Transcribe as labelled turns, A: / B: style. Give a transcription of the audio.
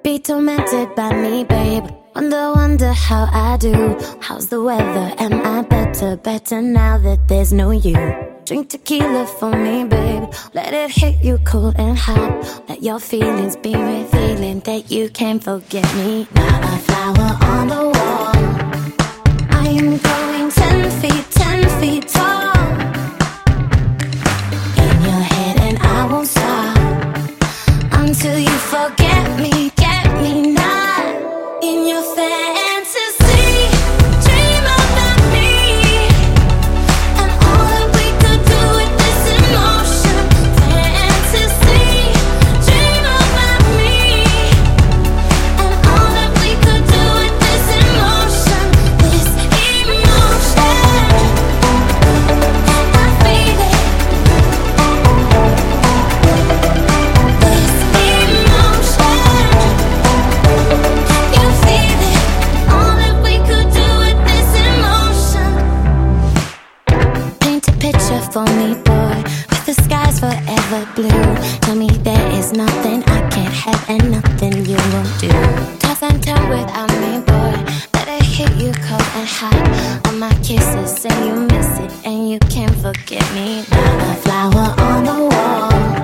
A: Be tormented by me, babe. Wonder how I do. How's the weather? Am I better now that there's no you? Drink tequila for me, babe. Let it hit you cold and hot. Let your feelings be revealing that you can't forget me. Not a flower on the wall. I am growing 10 feet tall. In your head and I won't stop until you forget me, get me not in your fantasy. Dream about me and all that we could do with this emotion. Fantasy. Dream about me and all that we could do with this emotion. This emotion, I feel it. This emotion, you feel it. All that we could do with this emotion. Paint a picture for me, boy, with the skies forever blue. Tell me there is nothing I can't have and nothing you won't do. Toss and turn without me, boy. Let it hit you cold and hot. All my kisses and you miss it and you can't forget me. Not a flower on the wall.